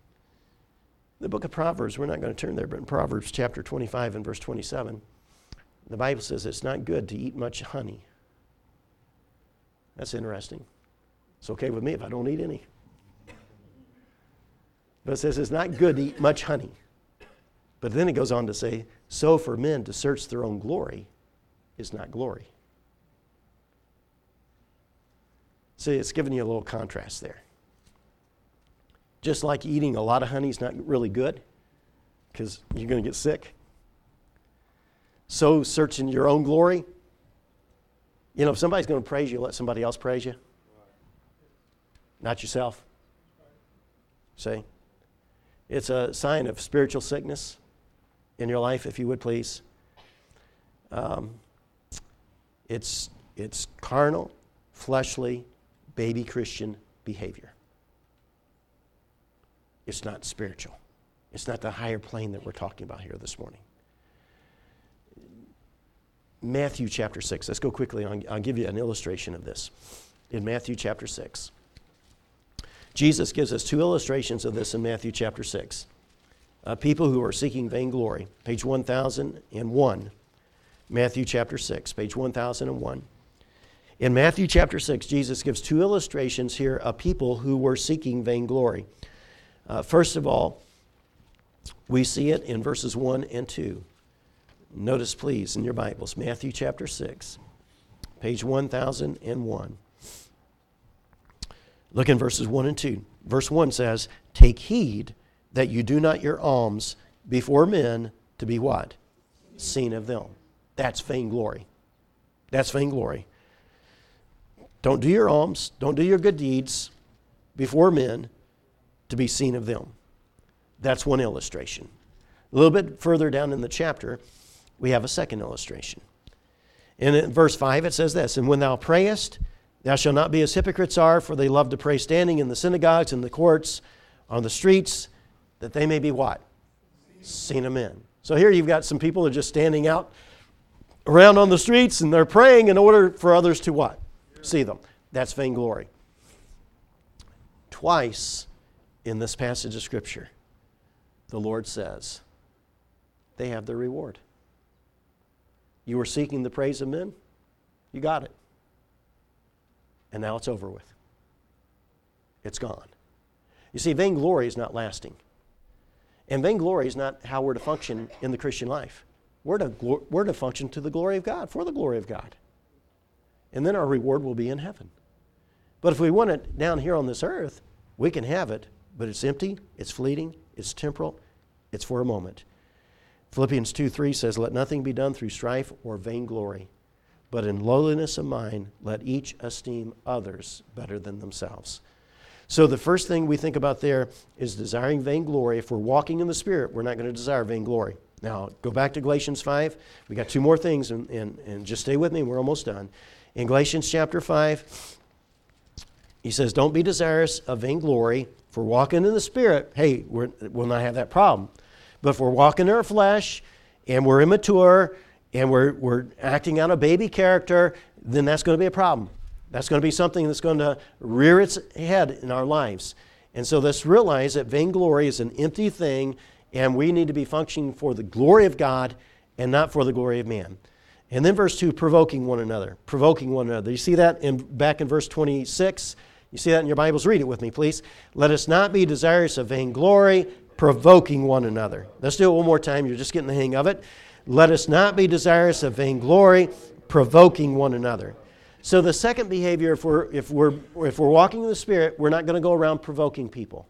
Speaker 1: The book of Proverbs, we're not going to turn there, but in Proverbs chapter twenty-five and verse twenty-seven, the Bible says it's not good to eat much honey. That's interesting. It's okay with me if I don't eat any. But it says it's not good to eat much honey. But then it goes on to say, so for men to search their own glory is not glory. See, it's giving you a little contrast there. Just like eating a lot of honey is not really good because you're going to get sick. So searching your own glory. You know, if somebody's going to praise you, let somebody else praise you. Not yourself. See? It's a sign of spiritual sickness in your life, if you would please. Um, it's, it's carnal, fleshly, baby Christian behavior. It's not spiritual. It's not the higher plane that we're talking about here this morning. Matthew chapter six. Let's go quickly. I'll, I'll give you an illustration of this. In Matthew chapter six. Jesus gives us two illustrations of this in Matthew chapter six. Uh, people who are seeking vainglory. Page one thousand one. Matthew chapter six, page one thousand one. In Matthew chapter six, Jesus gives two illustrations here of people who were seeking vainglory. Uh, first of all, we see it in verses one and two. Notice, please, in your Bibles, Matthew chapter six, page one thousand one. Look in verses one and two. Verse one says, take heed that you do not your alms before men to be what? Seen of them. That's vainglory. That's vainglory. Don't do your alms, don't do your good deeds before men to be seen of them. That's one illustration. A little bit further down in the chapter, we have a second illustration. And in verse five it says this, and when thou prayest, thou shalt not be as hypocrites are, for they love to pray standing in the synagogues and the courts, on the streets, that they may be what? Seen of men. So here you've got some people that are just standing out around on the streets and they're praying in order for others to what? See them. That's vainglory. Twice in this passage of Scripture, the Lord says, they have their reward. You were seeking the praise of men, you got it. And now it's over with. It's gone. You see, vainglory is not lasting. And vainglory is not how we're to function in the Christian life. We're to, we're to function to the glory of God, for the glory of God. And then our reward will be in heaven. But if we want it down here on this earth, we can have it, but it's empty, it's fleeting, it's temporal, it's for a moment. Philippians two three says, let nothing be done through strife or vainglory, but in lowliness of mind, let each esteem others better than themselves. So the first thing we think about there is desiring vainglory. If we're walking in the Spirit, we're not going to desire vainglory. Now, go back to Galatians five. We got two more things, and, and, and just stay with me. We're almost done. In Galatians chapter five, he says, don't be desirous of vainglory. If we're walking in the Spirit, hey, we're, we'll not have that problem. But if we're walking in our flesh, and we're immature, and we're, we're acting out a baby character, then that's going to be a problem. That's going to be something that's going to rear its head in our lives. And so let's realize that vainglory is an empty thing, and we need to be functioning for the glory of God and not for the glory of man. And then verse two, provoking one another. Provoking one another. You see that in, back in verse twenty-six? You see that in your Bibles? Read it with me, please. Let us not be desirous of vainglory, provoking one another. Let's do it one more time. You're just getting the hang of it. Let us not be desirous of vainglory, provoking one another. So the second behavior, if we're, if we're, if we're walking in the Spirit, we're not going to go around provoking people.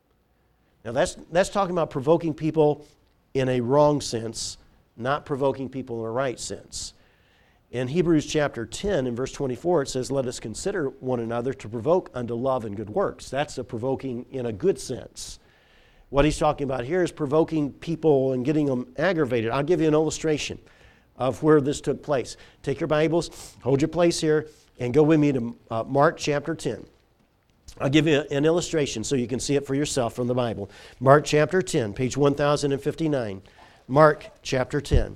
Speaker 1: Now that's, that's talking about provoking people in a wrong sense, not provoking people in a right sense. In Hebrews chapter ten, in verse twenty-four, it says, let us consider one another to provoke unto love and good works. That's a provoking in a good sense. What he's talking about here is provoking people and getting them aggravated. I'll give you an illustration of where this took place. Take your Bibles, hold your place here, and go with me to uh, Mark chapter ten. I'll give you an illustration so you can see it for yourself from the Bible. Mark chapter ten, page one thousand fifty-nine. Mark chapter ten.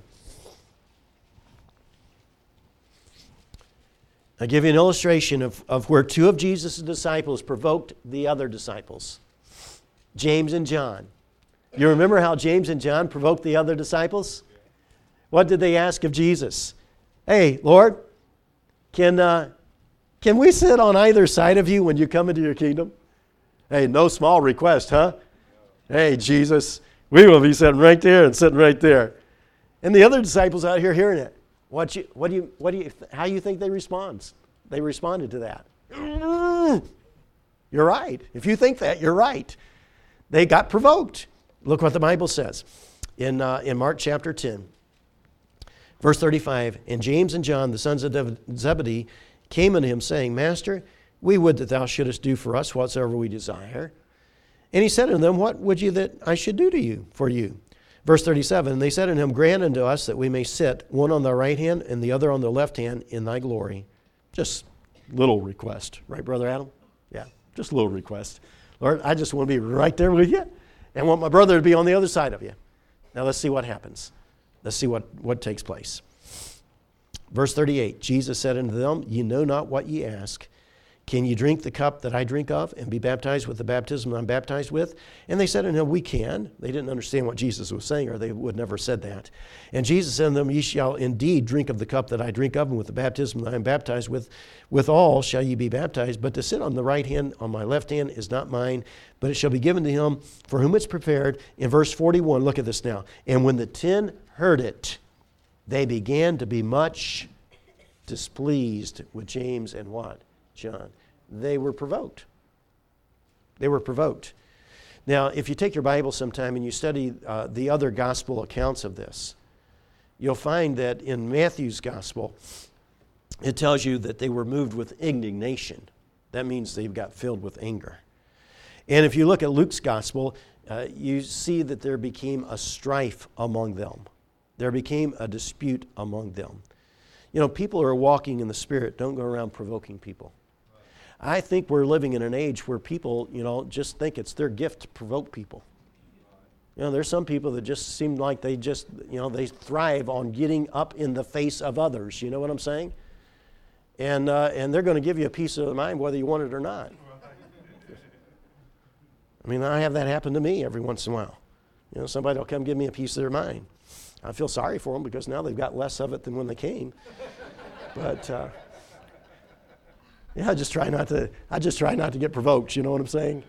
Speaker 1: I'll give you an illustration of, of where two of Jesus' disciples provoked the other disciples. James and John. You remember how James and John provoked the other disciples? What did they ask of Jesus? Hey, Lord, can, uh, can we sit on either side of you when you come into your kingdom? Hey, no small request, huh? Hey, Jesus, we will be sitting right there and sitting right there. And the other disciples out here hearing it. What you, what do you, what do you, how do you think they respond? They responded to that. You're right. If you think that, you're right. They got provoked. Look what the Bible says in uh, in Mark chapter ten, verse thirty-five. And James and John, the sons of Zebedee, came unto him, saying, Master, we would that thou shouldest do for us whatsoever we desire. And he said unto them, What would you that I should do to you for you? Verse thirty-seven, and they said unto him, Grant unto us that we may sit, one on thy right hand and the other on the left hand, in thy glory. Just little request, right, Brother Adam? Yeah, just a little request. Lord, I just want to be right there with you and want my brother to be on the other side of you. Now let's see what happens. Let's see what, what takes place. Verse thirty-eight, Jesus said unto them, Ye know not what ye ask. Can ye drink the cup that I drink of, and be baptized with the baptism I'm baptized with? And they said unto him, We can. They didn't understand what Jesus was saying, or they would never said that. And Jesus said unto them, Ye shall indeed drink of the cup that I drink of, and with the baptism that I am baptized with, withal shall ye be baptized. But to sit on the right hand, on my left hand, is not mine, but it shall be given to him for whom it's prepared. In verse forty-one, look at this now. And when the ten heard it, they began to be much displeased with James and what? John. They were provoked. They were provoked. Now, if you take your Bible sometime and you study uh, the other gospel accounts of this, you'll find that in Matthew's gospel, it tells you that they were moved with indignation. That means they got filled with anger. And if you look at Luke's gospel, uh, you see that there became a strife among them. There became a dispute among them. You know, people who are walking in the Spirit don't go around provoking people. I think we're living in an age where people, you know, just think it's their gift to provoke people. You know, there's some people that just seem like they just, you know, they thrive on getting up in the face of others. You know what I'm saying? And uh, and they're going to give you a piece of the mind whether you want it or not. I mean, I have that happen to me every once in a while. You know, somebody will come give me a piece of their mind. I feel sorry for them because now they've got less of it than when they came. But uh, yeah, I just try not to. I just try not to get provoked. You know what I'm saying?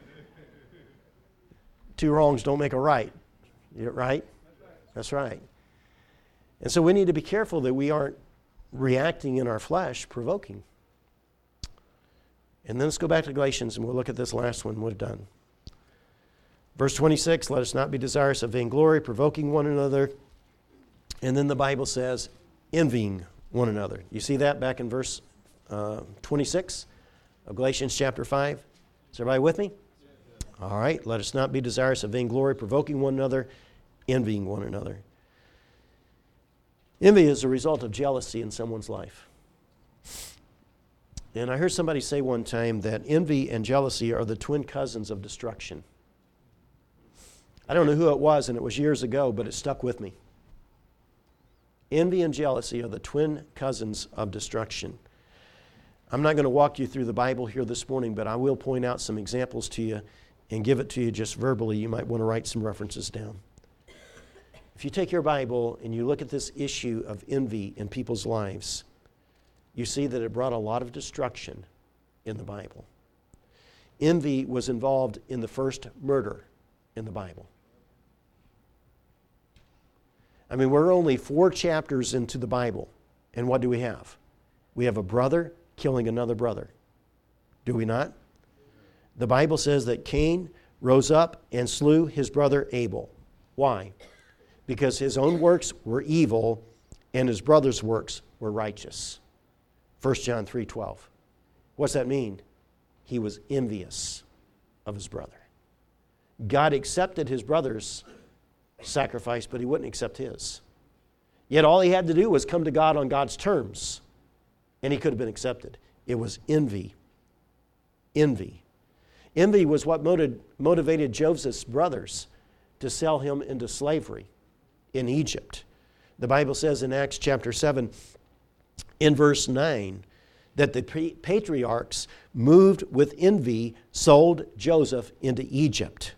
Speaker 1: Two wrongs don't make a right. You right? That's right. And so we need to be careful that we aren't reacting in our flesh, provoking. And then let's go back to Galatians and we'll look at this last one we've done. Verse twenty-six, let us not be desirous of vainglory, provoking one another. And then the Bible says, envying one another. You see that back in verse uh, twenty-six of Galatians chapter five? Is everybody with me? All right, let us not be desirous of vainglory, provoking one another, envying one another. Envy is a result of jealousy in someone's life. And I heard somebody say one time that envy and jealousy are the twin cousins of destruction. I don't know who it was, and it was years ago, but it stuck with me. Envy and jealousy are the twin cousins of destruction. I'm not going to walk you through the Bible here this morning, but I will point out some examples to you and give it to you just verbally. You might want to write some references down. If you take your Bible and you look at this issue of envy in people's lives, you see that it brought a lot of destruction in the Bible. Envy was involved in the first murder in the Bible. I mean, we're only four chapters into the Bible, and what do we have? We have a brother killing another brother. Do we not? The Bible says that Cain rose up and slew his brother Abel. Why? Because his own works were evil and his brother's works were righteous. First John three twelve. What's that mean? He was envious of his brother. God accepted his brother's sacrifice, but he wouldn't accept his. Yet all he had to do was come to God on God's terms, and he could have been accepted. It was envy. Envy. Envy was what motivated Joseph's brothers to sell him into slavery in Egypt. The Bible says in Acts chapter seven, in verse nine, that the patriarchs, moved with envy, sold Joseph into Egypt.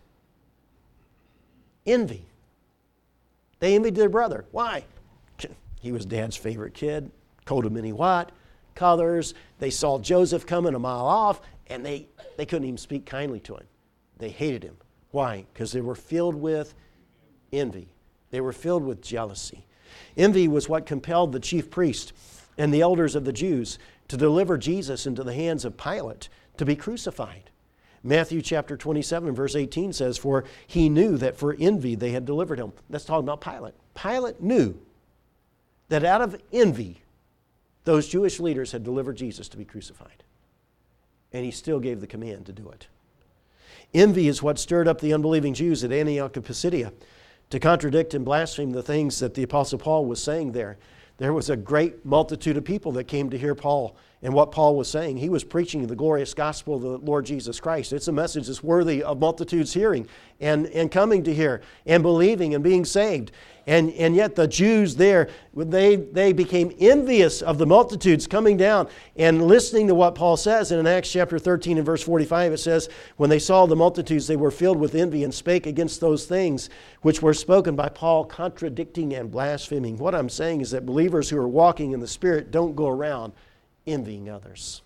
Speaker 1: Envy. They envied their brother. Why? He was Dad's favorite kid, coat of many what, colors. They saw Joseph coming a mile off, and they, they couldn't even speak kindly to him. They hated him. Why? Because they were filled with envy. They were filled with jealousy. Envy was what compelled the chief priest and the elders of the Jews to deliver Jesus into the hands of Pilate to be crucified. Matthew chapter twenty-seven, verse eighteen says, for he knew that for envy they had delivered him. That's talking about Pilate. Pilate knew that out of envy, those Jewish leaders had delivered Jesus to be crucified. And he still gave the command to do it. Envy is what stirred up the unbelieving Jews at Antioch of Pisidia to contradict and blaspheme the things that the Apostle Paul was saying there. There was a great multitude of people that came to hear Paul and what Paul was saying. He was preaching the glorious gospel of the Lord Jesus Christ. It's a message that's worthy of multitudes hearing and, and coming to hear and believing and being saved. And, and yet the Jews there, they, they became envious of the multitudes coming down and listening to what Paul says. And in Acts chapter thirteen and verse forty-five, it says, when they saw the multitudes, they were filled with envy and spake against those things which were spoken by Paul, contradicting and blaspheming. What I'm saying is that believers who are walking in the Spirit don't go around envying others.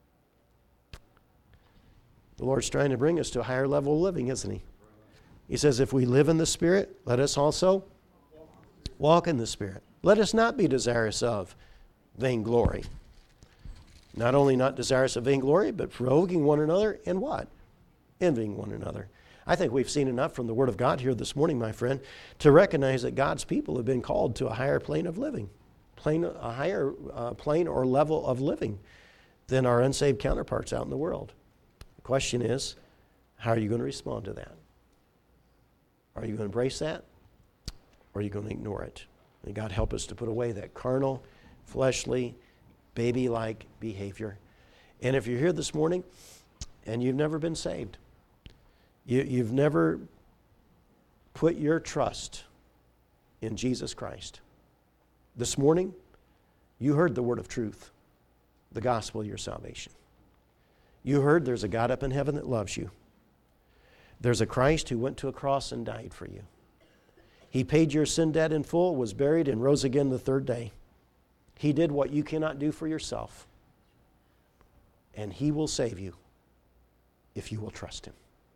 Speaker 1: The Lord's trying to bring us to a higher level of living, isn't He? He says, if we live in the Spirit, let us also walk in the Spirit. Let us not be desirous of vainglory. Not only not desirous of vainglory, but provoking one another and what? Envying one another. I think we've seen enough from the Word of God here this morning, my friend, to recognize that God's people have been called to a higher plane of living, plane, a higher uh, plane or level of living than our unsaved counterparts out in the world. The question is, how are you going to respond to that? Are you going to embrace that, or are you going to ignore it? May God help us to put away that carnal, fleshly, baby-like behavior. And if you're here this morning and you've never been saved, you, you've never put your trust in Jesus Christ, this morning you heard the word of truth, the gospel of your salvation. You heard there's a God up in heaven that loves you. There's a Christ who went to a cross and died for you. He paid your sin debt in full, was buried, and rose again the third day. He did what you cannot do for yourself. And He will save you if you will trust Him.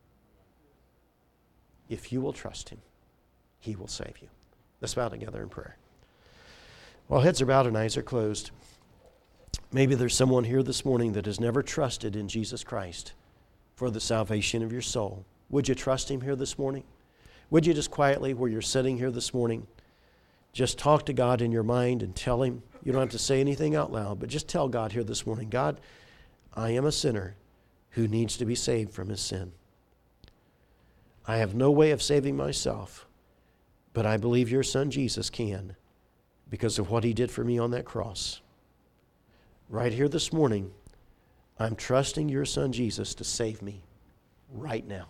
Speaker 1: If you will trust Him, He will save you. Let's bow together in prayer. While heads are bowed and eyes are closed, maybe there's someone here this morning that has never trusted in Jesus Christ for the salvation of your soul. Would you trust Him here this morning? Would you just quietly, where you're sitting here this morning, just talk to God in your mind and tell Him? You don't have to say anything out loud, but just tell God here this morning, God, I am a sinner who needs to be saved from his sin. I have no way of saving myself, but I believe your Son Jesus can because of what He did for me on that cross. Right here this morning, I'm trusting your Son Jesus to save me right now.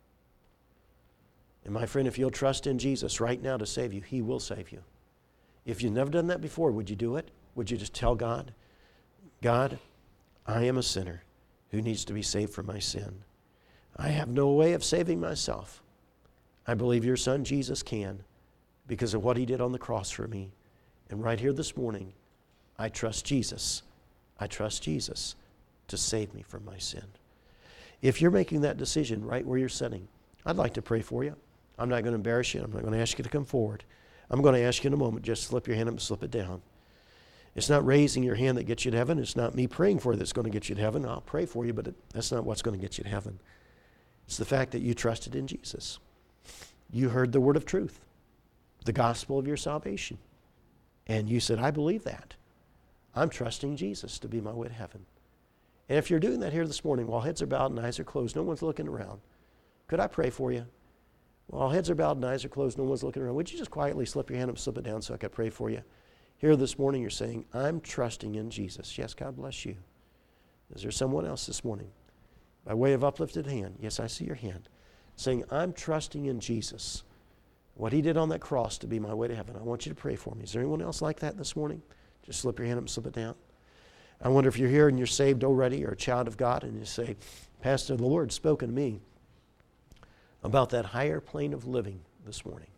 Speaker 1: And my friend, if you'll trust in Jesus right now to save you, He will save you. If you've never done that before, would you do it? Would you just tell God, God, I am a sinner who needs to be saved from my sin. I have no way of saving myself. I believe your Son Jesus can because of what He did on the cross for me. And right here this morning, I trust Jesus. I trust Jesus to save me from my sin. If you're making that decision right where you're sitting, I'd like to pray for you. I'm not going to embarrass you. I'm not going to ask you to come forward. I'm going to ask you in a moment, just slip your hand up and slip it down. It's not raising your hand that gets you to heaven. It's not me praying for you that's going to get you to heaven. I'll pray for you, but it, that's not what's going to get you to heaven. It's the fact that you trusted in Jesus. You heard the word of truth, the gospel of your salvation. And you said, I believe that. I'm trusting Jesus to be my way to heaven. And if you're doing that here this morning, while heads are bowed and eyes are closed, no one's looking around, could I pray for you? While heads are bowed and eyes are closed, no one's looking around, would you just quietly slip your hand up and slip it down so I could pray for you? Here this morning you're saying, I'm trusting in Jesus. Yes, God bless you. Is there someone else this morning? By way of uplifted hand, yes, I see your hand, saying, I'm trusting in Jesus. What He did on that cross to be my way to heaven. I want you to pray for me. Is there anyone else like that this morning? Just slip your hand up and slip it down. I wonder if you're here and you're saved already or a child of God and you say, Pastor, the Lord's spoken to me about that higher plane of living this morning.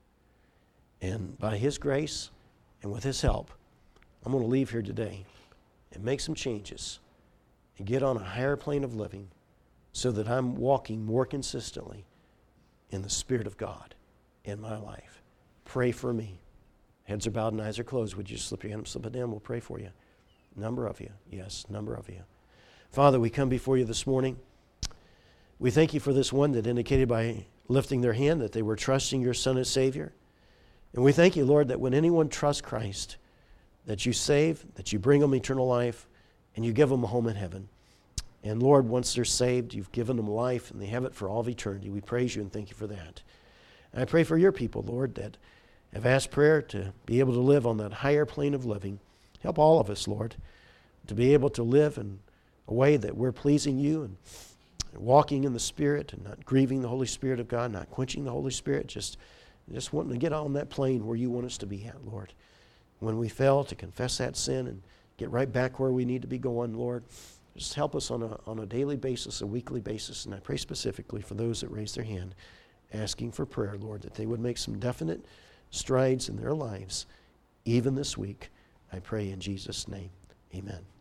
Speaker 1: And by His grace and with His help, I'm going to leave here today and make some changes and get on a higher plane of living so that I'm walking more consistently in the Spirit of God in my life. Pray for me. Heads are bowed and eyes are closed. Would you slip your hand up, slip it down? We'll pray for you. Number of you. Yes, number of you. Father, we come before you this morning. We thank you for this one that indicated by lifting their hand that they were trusting your Son as Savior. And we thank you, Lord, that when anyone trusts Christ, that you save, that you bring them eternal life, and you give them a home in heaven. And Lord, once they're saved, you've given them life, and they have it for all of eternity. We praise you and thank you for that. And I pray for your people, Lord, that have asked prayer to be able to live on that higher plane of living. Help all of us, Lord, to be able to live in a way that we're pleasing you and walking in the Spirit and not grieving the Holy Spirit of God, not quenching the Holy Spirit, just, just wanting to get on that plane where you want us to be at, Lord. When we fail, to confess that sin and get right back where we need to be going, Lord. Just help us on a, on a daily basis, a weekly basis. And I pray specifically for those that raise their hand, asking for prayer, Lord, that they would make some definite strides in their lives, even this week. I pray in Jesus' name. Amen.